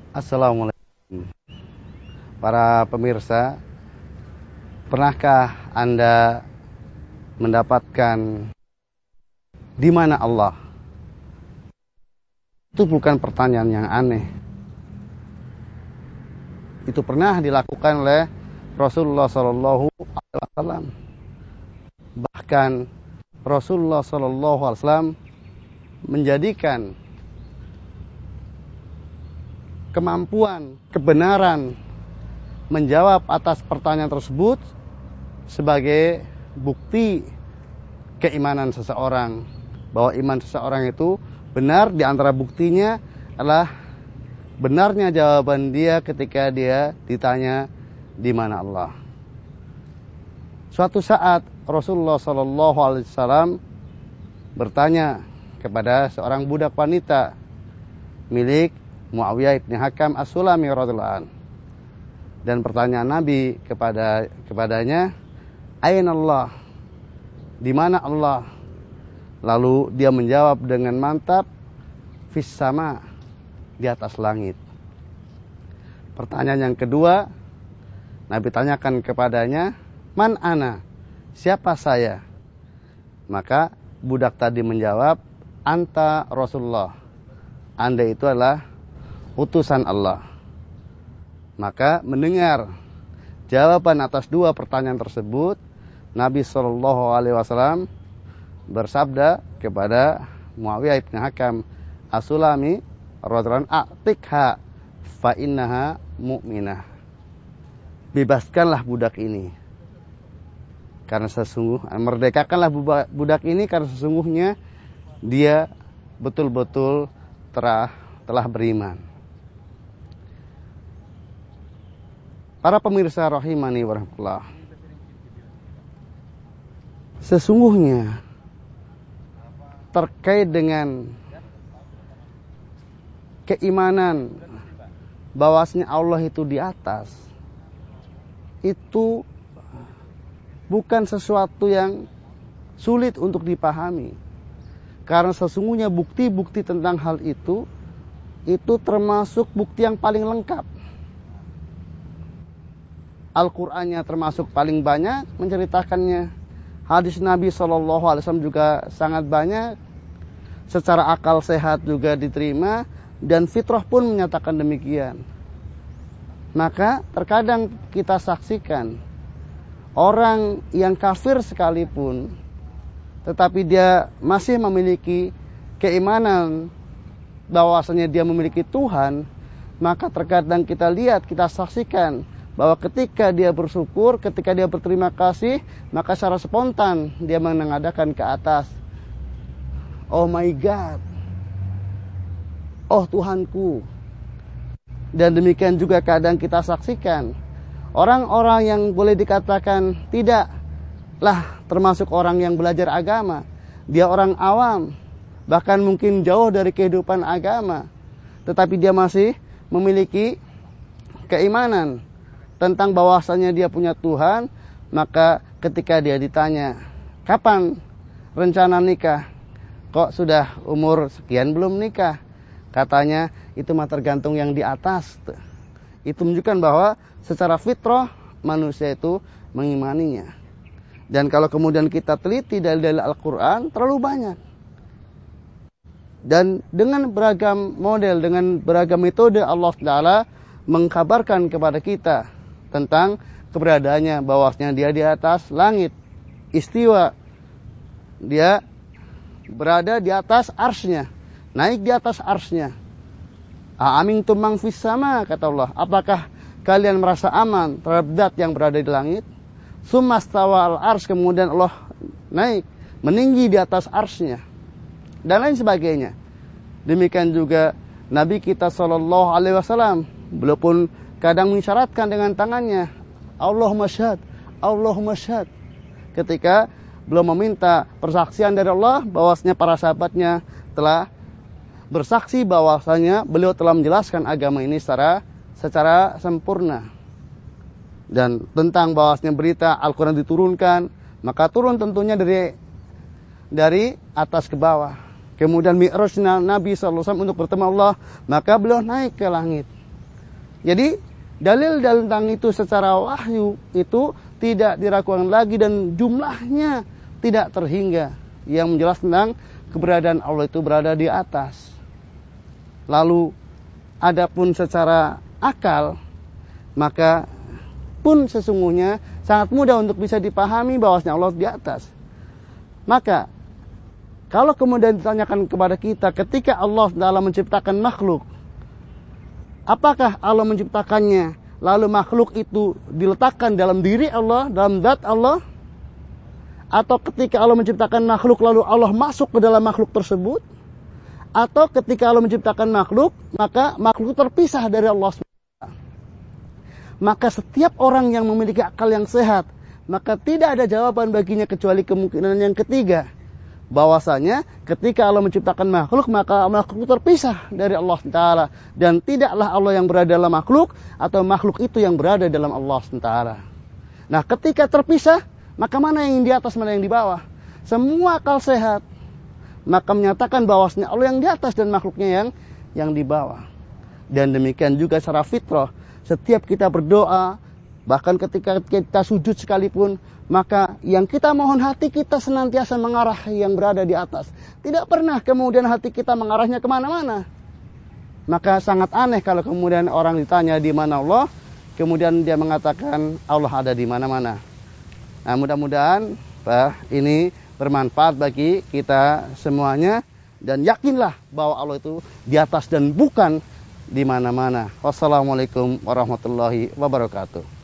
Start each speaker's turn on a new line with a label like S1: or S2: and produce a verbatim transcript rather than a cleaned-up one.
S1: Assalamualaikum. Para pemirsa, pernahkah Anda mendapatkan di mana Allah? Itu bukan pertanyaan yang aneh. Itu pernah dilakukan oleh Rasulullah Shallallahu Alaihi Wasallam. Bahkan Rasulullah Shallallahu Alaihi Wasallam menjadikan kemampuan, kebenaran menjawab atas pertanyaan tersebut sebagai bukti keimanan seseorang, bahwa iman seseorang itu benar. Di antara buktinya adalah benarnya jawaban dia ketika dia ditanya di mana Allah. Suatu saat Rasulullah Shallallahu Alaihi Wasallam bertanya kepada seorang budak wanita milik Muawiyah ibn Hakam As-Sulami radhiyallahu anhu. Dan pertanyaan Nabi kepada kepadanya, "Aina Allah?" Di mana Allah? Lalu dia menjawab dengan mantap, "Fis sama," di atas langit. Pertanyaan yang kedua, Nabi tanyakan kepadanya, "Man ana?" Siapa saya? Maka budak tadi menjawab, "Anta Rasulullah." Anda itu adalah utusan Allah. Maka mendengar jawaban atas dua pertanyaan tersebut, Nabi Shallallahu Alaihi Wasallam bersabda kepada Muawiyah ibn Hakam As-Sulami radhiyallahu anhu, "A'tikha fa innaha mu'minah." Bebaskanlah budak ini, karena sesungguh merdekakanlah budak ini karena sesungguhnya dia betul-betul telah telah beriman. Para pemirsa rahimani wa rahmatullah, sesungguhnya terkait dengan keimanan bahwasanya Allah itu di atas, itu bukan sesuatu yang sulit untuk dipahami. Karena sesungguhnya bukti-bukti tentang hal itu, itu termasuk bukti yang paling lengkap. Al-Qur'annya termasuk paling banyak menceritakannya. Hadis Nabi shallallahu alaihi wasallam juga sangat banyak. Secara akal sehat juga diterima. Dan fitrah pun menyatakan demikian. Maka terkadang kita saksikan orang yang kafir sekalipun, tetapi dia masih memiliki keimanan bahwasanya dia memiliki Tuhan. Maka terkadang kita lihat, kita saksikan bahwa ketika dia bersyukur, ketika dia berterima kasih, maka secara spontan dia menengadahkan ke atas, "Oh my God, oh Tuhanku." Dan demikian juga kadang kita saksikan orang-orang yang boleh dikatakan tidaklah termasuk orang yang belajar agama. Dia orang awam, bahkan mungkin jauh dari kehidupan agama, tetapi dia masih memiliki keimanan tentang bahwasanya dia punya Tuhan. Maka ketika dia ditanya, "Kapan rencana nikah? Kok sudah umur sekian belum nikah?" Katanya, "Itu mah tergantung yang di atas." Itu menunjukkan bahwa secara fitrah manusia itu mengimaninya. Dan kalau kemudian kita teliti dalil-dalil Al-Quran, terlalu banyak. Dan dengan beragam model, dengan beragam metode, Allah Taala mengkabarkan kepada kita tentang keberadaannya, bahwasanya dia di atas langit, istiwa, dia berada di atas arsy-Nya, naik di atas arsy-Nya. "Aamintum man fis sama," kata Allah, "apakah kalian merasa aman terhadap zat yang berada di langit?" Tsummastawa al-arsy, kemudian Allah naik meninggi di atas arsy-Nya, dan lain sebagainya. Demikian juga Nabi kita Shallallahu Alaihi Wasallam, beliau pun kadang mengisyaratkan dengan tangannya, "Allahumma syahad, Allahumma syahad." Ketika beliau meminta persaksian dari Allah bahwasanya para sahabatnya telah bersaksi bahwasanya beliau telah menjelaskan agama ini secara secara sempurna. Dan tentang bahwasanya berita Al-Quran diturunkan, maka turun tentunya dari dari atas ke bawah. Kemudian Mi'raj Nabi shallallahu alaihi wasallam untuk bertemu Allah, maka beliau naik ke langit. Jadi dalil-dalil tentang itu secara wahyu itu tidak diragukan lagi dan jumlahnya tidak terhingga, yang menjelaskan tentang keberadaan Allah itu berada di atas. Lalu adapun secara akal, maka pun sesungguhnya sangat mudah untuk bisa dipahami bahwasanya Allah di atas. Maka kalau kemudian ditanyakan kepada kita ketika Allah dalam menciptakan makhluk, apakah Allah menciptakannya lalu makhluk itu diletakkan dalam diri Allah, dalam zat Allah, atau ketika Allah menciptakan makhluk lalu Allah masuk ke dalam makhluk tersebut, atau ketika Allah menciptakan makhluk maka makhluk terpisah dari Allah subhanahu wa taala. Maka setiap orang yang memiliki akal yang sehat, maka tidak ada jawaban baginya kecuali kemungkinan yang ketiga, bahwasanya ketika Allah menciptakan makhluk maka makhluk terpisah dari Allah subhanahu wa taala, dan tidaklah Allah yang berada dalam makhluk atau makhluk itu yang berada dalam Allah subhanahu wa taala. Nah, ketika terpisah, maka mana yang di atas, mana yang di bawah? Semua akal sehat maka menyatakan bahwasanya Allah yang di atas dan makhluknya yang yang di bawah. Dan demikian juga secara fitrah, setiap kita berdoa, bahkan ketika kita sujud sekalipun, maka yang kita mohon hati kita senantiasa mengarah yang berada di atas. Tidak pernah kemudian hati kita mengarahnya kemana-mana. Maka sangat aneh kalau kemudian orang ditanya di mana Allah, kemudian dia mengatakan Allah ada di mana-mana. Nah, mudah-mudahan Pak, ini bermanfaat bagi kita semuanya, dan yakinlah bahwa Allah itu di atas dan bukan di mana-mana. Wassalamualaikum warahmatullahi wabarakatuh.